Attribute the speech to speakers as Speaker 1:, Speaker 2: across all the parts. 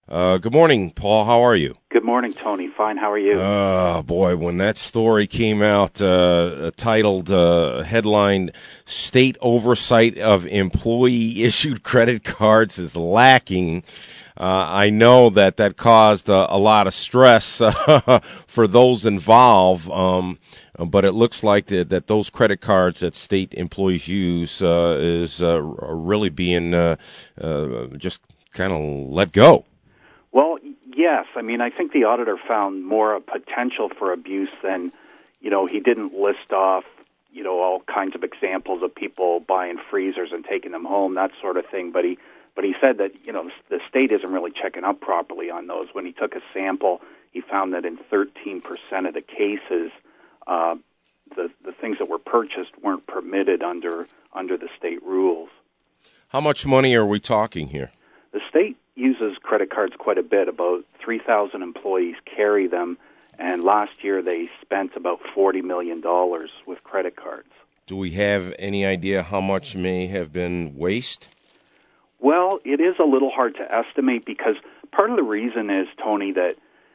Speaker 1: Good morning, Paul. How are you?
Speaker 2: Good morning, Tony. Fine. How are you?
Speaker 1: Oh, boy, when that story came out, titled, headline, State Oversight of Employee-Issued Credit Cards is Lacking, I know that caused a lot of stress for those involved, but it looks like that those credit cards that state employees use is really being just kind of let go.
Speaker 2: Well, yes. I mean, I think the auditor found more a potential for abuse than, he didn't list off, all kinds of examples of people buying freezers and taking them home, that sort of thing. But he said that, the state isn't really checking up properly on those. When he took a sample, he found that in 13% of the cases, the things that were purchased weren't permitted under the state rules.
Speaker 1: How much money are we talking here?
Speaker 2: The state uses credit cards quite a bit. About 3,000 employees carry them, and last year they spent about $40 million with credit cards.
Speaker 1: Do we have any idea how much may have been waste?
Speaker 2: Well, it is a little hard to estimate because part of the reason is, Tony, that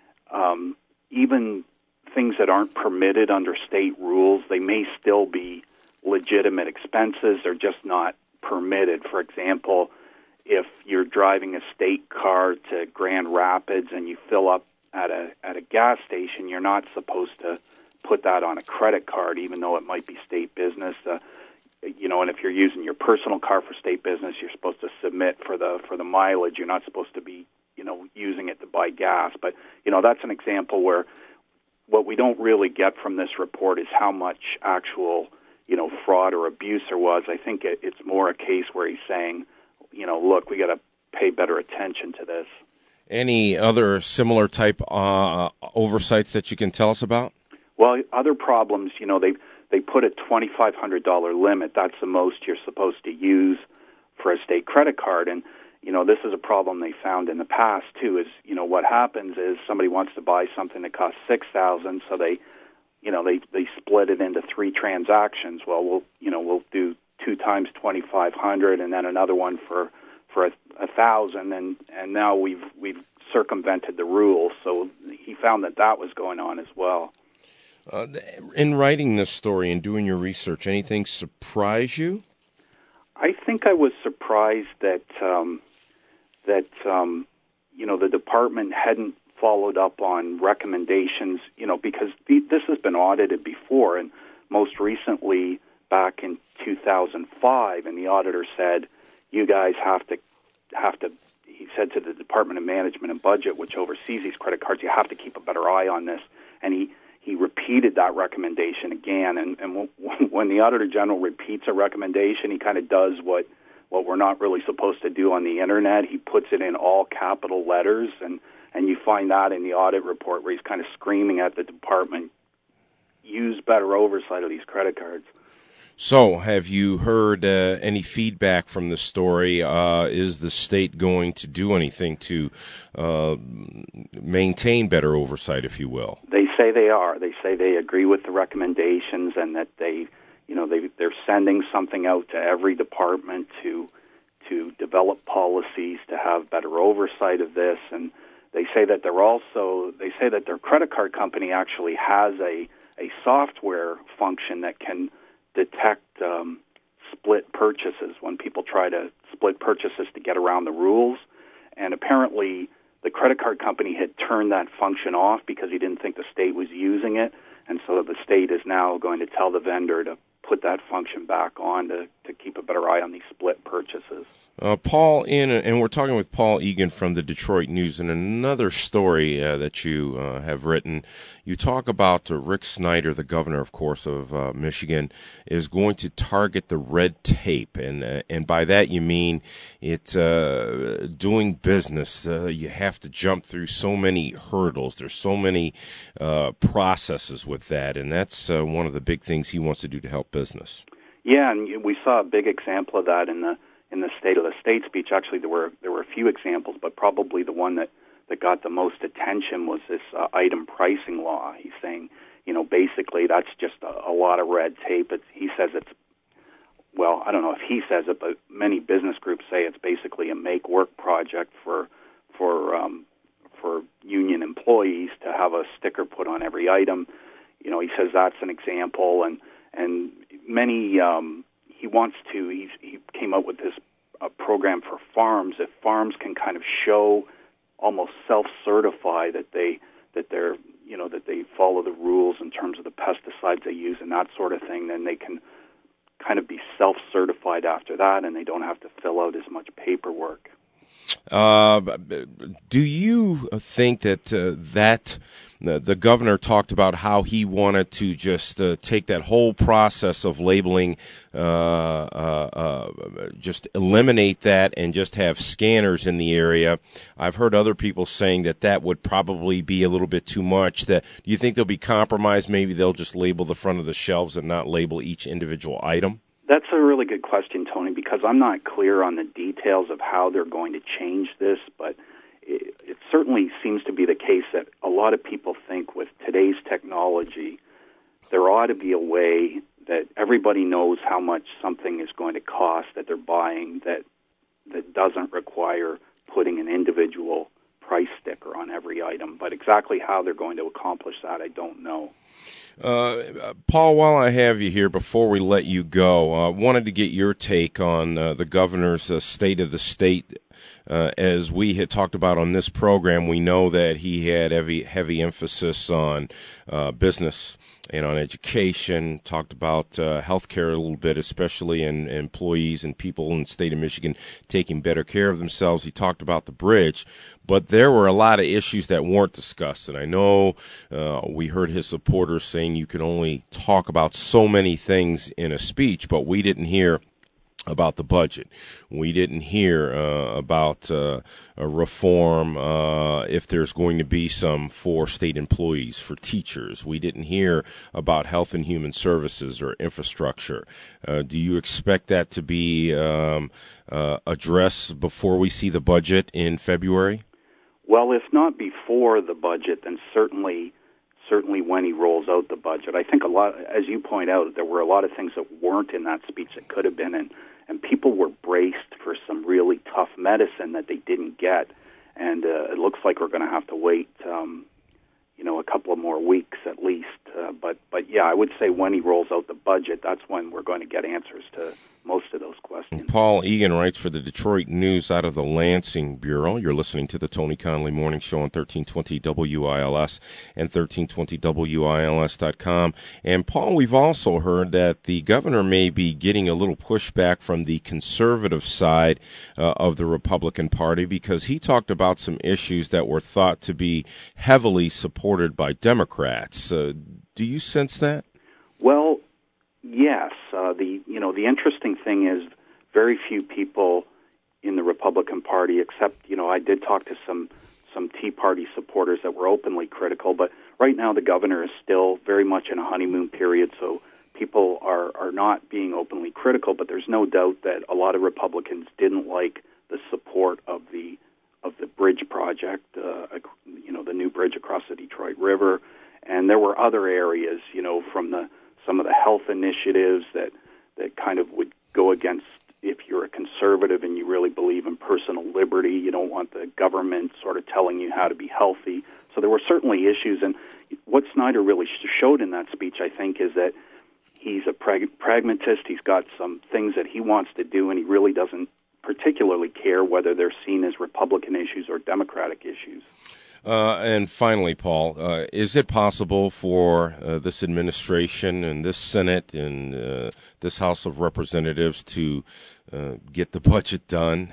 Speaker 2: even things that aren't permitted under state rules, they may still be legitimate expenses. They're just not permitted. For example, if you're driving a state car to Grand Rapids and you fill up at a gas station, you're not supposed to put that on a credit card, even though it might be state business. And if you're using your personal car for state business, you're supposed to submit for the mileage. You're not supposed to be, using it to buy gas. But that's an example where what we don't really get from this report is how much actual, fraud or abuse there was. I think it's more a case where he's saying, look, we got to pay better attention to this.
Speaker 1: Any other similar type oversights that you can tell us about?
Speaker 2: Well, other problems, they put a $2,500 limit. That's the most you're supposed to use for a state credit card. And, this is a problem they found in the past, too, is, what happens is somebody wants to buy something that costs $6,000, so they split it into 3 transactions. Well, we'll do 2 times 2,500, and then another one for 1,000, and now we've circumvented the rules. So he found that was going on as well.
Speaker 1: In writing this story and doing your research, anything surprise you?
Speaker 2: I think I was surprised that the department hadn't followed up on recommendations. Because this has been audited before, and most recently back in 2005, and the auditor said, you guys have to, he said to the Department of Management and Budget, which oversees these credit cards, you have to keep a better eye on this. And he repeated that recommendation again. And when the Auditor General repeats a recommendation, he kind of does what we're not really supposed to do on the Internet. He puts it in all capital letters, and you find that in the audit report where he's kind of screaming at the department, use better oversight of these credit cards.
Speaker 1: So, have you heard any feedback from the story? Is the state going to do anything to maintain better oversight, if you will?
Speaker 2: They say they are. They say they agree with the recommendations, and that they're sending something out to every department to develop policies to have better oversight of this. And they say that their credit card company actually has a software function that can detect split purchases when people try to split purchases to get around the rules. And apparently the credit card company had turned that function off because he didn't think the state was using it. And so the state is now going to tell the vendor to put that function back on to keep a better eye on these split purchases.
Speaker 1: Paul, and we're talking with Paul Egan from the Detroit News, and another story that you have written. You talk about Rick Snyder, the governor, of course, of Michigan, is going to target the red tape, and by that you mean it's doing business. You have to jump through so many hurdles. There's so many processes with that, and that's one of the big things he wants to do to help business.
Speaker 2: Yeah, and we saw a big example of that in the State of the State speech. Actually, there were a few examples, but probably the one that got the most attention was this item pricing law. He's saying, basically that's just a lot of red tape. He says it's, well, I don't know if he says it, but many business groups say it's basically a make-work project for for union employees to have a sticker put on every item. You know, he says that's an example, and many he came up with this program for farms. If farms can kind of show, almost self-certify that they follow the rules in terms of the pesticides they use and that sort of thing, then they can kind of be self-certified after that, and they don't have to fill out as much paperwork.
Speaker 1: Do you think that the governor talked about how he wanted to just take that whole process of labeling, just eliminate that and just have scanners in the area? I've heard other people saying that would probably be a little bit too much. Do you think there'll be compromise? Maybe they'll just label the front of the shelves and not label each individual item?
Speaker 2: That's a really good question, Tony, because I'm not clear on the details of how they're going to change this, but it certainly seems to be the case that a lot of people think with today's technology, there ought to be a way that everybody knows how much something is going to cost that they're buying that doesn't require putting an individual price sticker on every item. But exactly how they're going to accomplish that, I don't know.
Speaker 1: Paul, while I have you here, before we let you go, I wanted to get your take on the governor's State of the State. As we had talked about on this program, we know that he had heavy emphasis on business and on education, talked about healthcare a little bit, especially in employees and people in the state of Michigan taking better care of themselves. He talked about the bridge, but there were a lot of issues that weren't discussed. And I know we heard his supporters saying you can only talk about so many things in a speech, but we didn't hear about the budget. We didn't hear about a reform if there's going to be some for state employees, for teachers. We didn't hear about health and human services or infrastructure. Do you expect that to be addressed before we see the budget in February?
Speaker 2: Well, if not before the budget, then certainly when he rolls out the budget. I think a lot, as you point out, there were a lot of things that weren't in that speech that could have been, and people were braced for some really tough medicine that they didn't get, and it looks like we're going to have to wait, a couple of more weeks at least. But yeah, I would say when he rolls out the budget, that's when we're going to get answers to most of those questions.
Speaker 1: Paul Egan writes for the Detroit News out of the Lansing Bureau. You're listening to the Tony Conley Morning Show on 1320 WILS and 1320WILS.com. And Paul, we've also heard that the governor may be getting a little pushback from the conservative side of the Republican Party because he talked about some issues that were thought to be heavily supported by Democrats. Do you sense that?
Speaker 2: Well, yes. The interesting thing is very few people in the Republican Party, except, I did talk to some Tea Party supporters that were openly critical, but right now the governor is still very much in a honeymoon period, so people are not being openly critical, but there's no doubt that a lot of Republicans didn't like the support of the bridge project, the new bridge across the Detroit River, and there were other areas, from some of the health initiatives that kind of would go against, if you're a conservative and you really believe in personal liberty, you don't want the government sort of telling you how to be healthy. So there were certainly issues, and what Snyder really showed in that speech, I think, is that he's a pragmatist. He's got some things that he wants to do, and he really doesn't particularly care whether they're seen as Republican issues or Democratic issues.
Speaker 1: And finally, Paul, is it possible for this administration and this Senate and this House of Representatives to get the budget done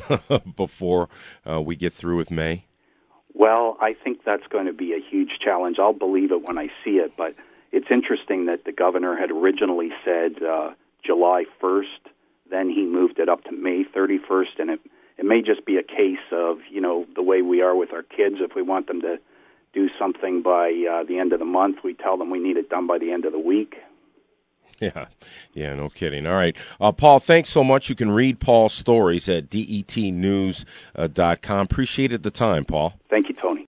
Speaker 1: before we get through with May?
Speaker 2: Well, I think that's going to be a huge challenge. I'll believe it when I see it, but it's interesting that the governor had originally said July 1st, then he moved it up to May 31st, and it may just be a case of, the way we are with our kids. If we want them to do something by the end of the month, we tell them we need it done by the end of the week.
Speaker 1: Yeah, no kidding. All right. Paul, thanks so much. You can read Paul's stories at detnews.com. Appreciated the time, Paul.
Speaker 2: Thank you, Tony.